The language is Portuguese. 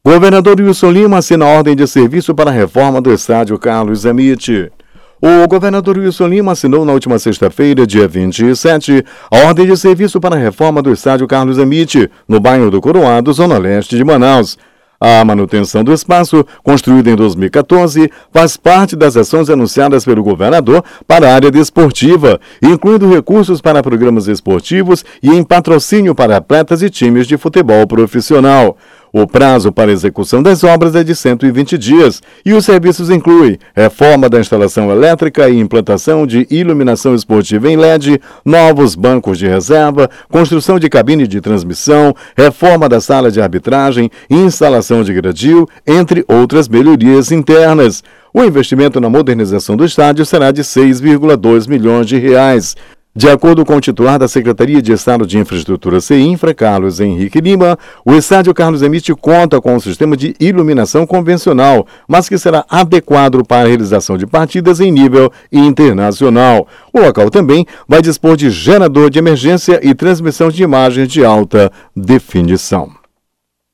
O governador Wilson Lima assina a ordem de serviço para a reforma do estádio Carlos Zanetti. O governador Wilson Lima assinou na última sexta-feira, dia 27, a ordem de serviço para a reforma do estádio Carlos Zanetti, no bairro do Coroado, zona leste de Manaus. A manutenção do espaço, construído em 2014, faz parte das ações anunciadas pelo governador para a área desportiva, incluindo recursos para programas esportivos e em patrocínio para atletas e times de futebol profissional. O prazo para execução das obras é de 120 dias e os serviços incluem reforma da instalação elétrica e implantação de iluminação esportiva em LED, novos bancos de reserva, construção de cabine de transmissão, reforma da sala de arbitragem, instalação de gradil, entre outras melhorias internas. O investimento na modernização do estádio será de 6,2 milhões de reais. De acordo com o titular da Secretaria de Estado de Infraestrutura CEINFRA, Carlos Henrique Lima, o estádio Carlos Zanetti conta com um sistema de iluminação convencional, mas que será adequado para a realização de partidas em nível internacional. O local também vai dispor de gerador de emergência e transmissão de imagens de alta definição.